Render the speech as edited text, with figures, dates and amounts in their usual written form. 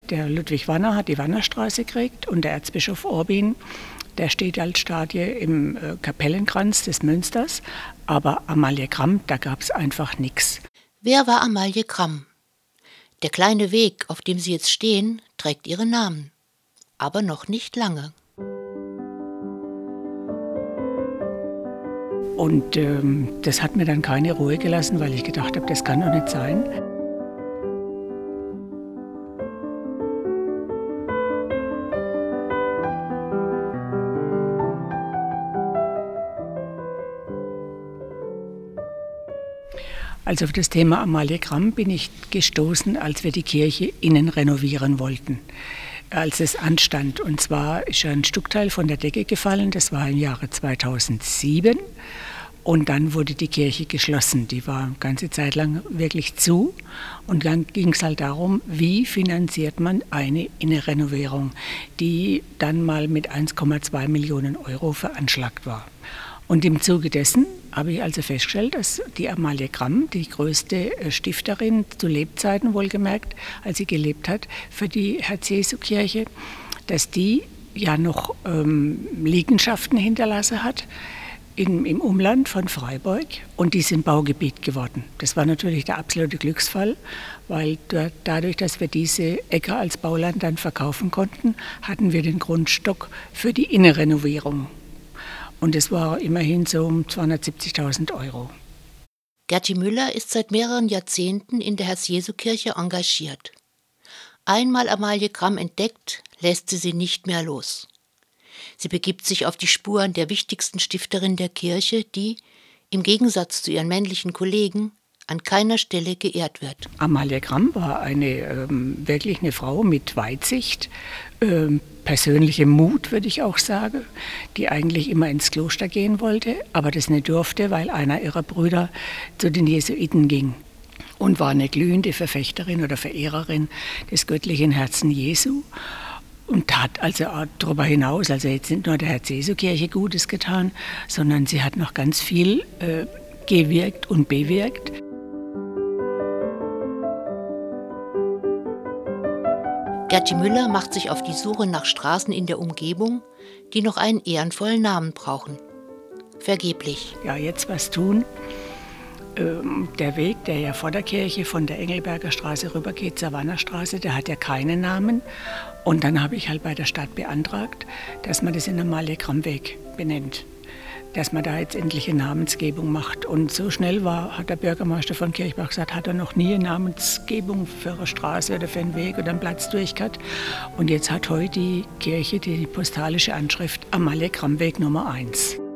Der Ludwig Wanner hat die Wannerstraße gekriegt und der Erzbischof Orbin, der steht als Stadie im Kapellenkranz des Münsters. Aber Amalie Gramm, da gab es einfach nichts. Wer war Amalie Gramm? Der kleine Weg, auf dem Sie jetzt stehen, trägt ihren Namen. Aber noch nicht lange. Und das hat mir dann keine Ruhe gelassen, weil ich gedacht habe, das kann doch nicht sein. Also auf das Thema Amalie Gramm bin ich gestoßen, als wir die Kirche innen renovieren wollten, als es anstand. Und zwar ist ein Stückteil von der Decke gefallen, das war im Jahre 2007. Und dann wurde die Kirche geschlossen. Die war eine ganze Zeit lang wirklich zu. Und dann ging es halt darum, wie finanziert man eine Innenrenovierung, die dann mal mit 1,2 Millionen Euro veranschlagt war. Und im Zuge dessen habe ich also festgestellt, dass die Amalie Gramm, die größte Stifterin, zu Lebzeiten wohlgemerkt, als sie gelebt hat, für die Herz-Jesu-Kirche, dass die ja noch Liegenschaften hinterlassen hat im Umland von Freiburg und die sind Baugebiet geworden. Das war natürlich der absolute Glücksfall, weil dadurch, dass wir diese Ecke als Bauland dann verkaufen konnten, hatten wir den Grundstock für die Innenrenovierung. Und es war immerhin so um 270.000 Euro. Gerti Müller ist seit mehreren Jahrzehnten in der Herz-Jesu-Kirche engagiert. Einmal Amalie Gramm entdeckt, lässt sie nicht mehr los. Sie begibt sich auf die Spuren der wichtigsten Stifterin der Kirche, die, im Gegensatz zu ihren männlichen Kollegen, an keiner Stelle geehrt wird. Amalie Gramm war wirklich eine Frau mit Weitsicht, persönlichem Mut, würde ich auch sagen, die eigentlich immer ins Kloster gehen wollte, aber das nicht durfte, weil einer ihrer Brüder zu den Jesuiten ging. Und war eine glühende Verfechterin oder Verehrerin des göttlichen Herzen Jesu. Und hat also auch darüber hinaus, also jetzt nicht nur der Herz-Jesu-Kirche Gutes getan, sondern sie hat noch ganz viel gewirkt und bewirkt. Gerti Müller macht sich auf die Suche nach Straßen in der Umgebung, die noch einen ehrenvollen Namen brauchen. Vergeblich. Ja, jetzt was tun. Der Weg, der ja vor der Kirche von der Engelberger Straße rübergeht zur Wannerstraße, der hat ja keinen Namen. Und dann habe ich halt bei der Stadt beantragt, dass man das in Amalie Gramm Weg benennt. Dass man da jetzt endlich eine Namensgebung macht. Und so schnell hat der Bürgermeister von Kirchbach gesagt, hat er noch nie eine Namensgebung für eine Straße oder für einen Weg oder einen Platz durchgehabt. Und jetzt hat heute die Kirche die postalische Anschrift Amalie Gramm Weg Nummer 1.